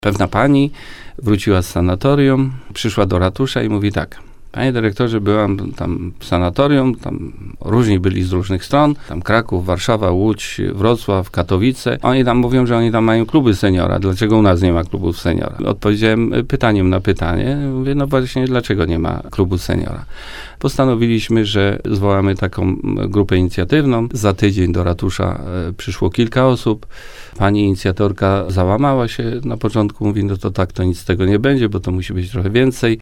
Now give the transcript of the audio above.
Pewna pani wróciła z sanatorium, przyszła do ratusza i mówi tak: panie dyrektorze, byłam tam w sanatorium, tam różni byli z różnych stron, tam Kraków, Warszawa, Łódź, Wrocław, Katowice. Oni tam mówią, że oni tam mają kluby seniora. Dlaczego u nas nie ma klubów seniora? Odpowiedziałem pytaniem na pytanie. Mówię, no właśnie, dlaczego nie ma klubu seniora? Postanowiliśmy, że zwołamy taką grupę inicjatywną. Za tydzień do ratusza przyszło kilka osób. Pani inicjatorka załamała się na początku, mówi, no to tak, to nic z tego nie będzie, bo to musi być trochę więcej.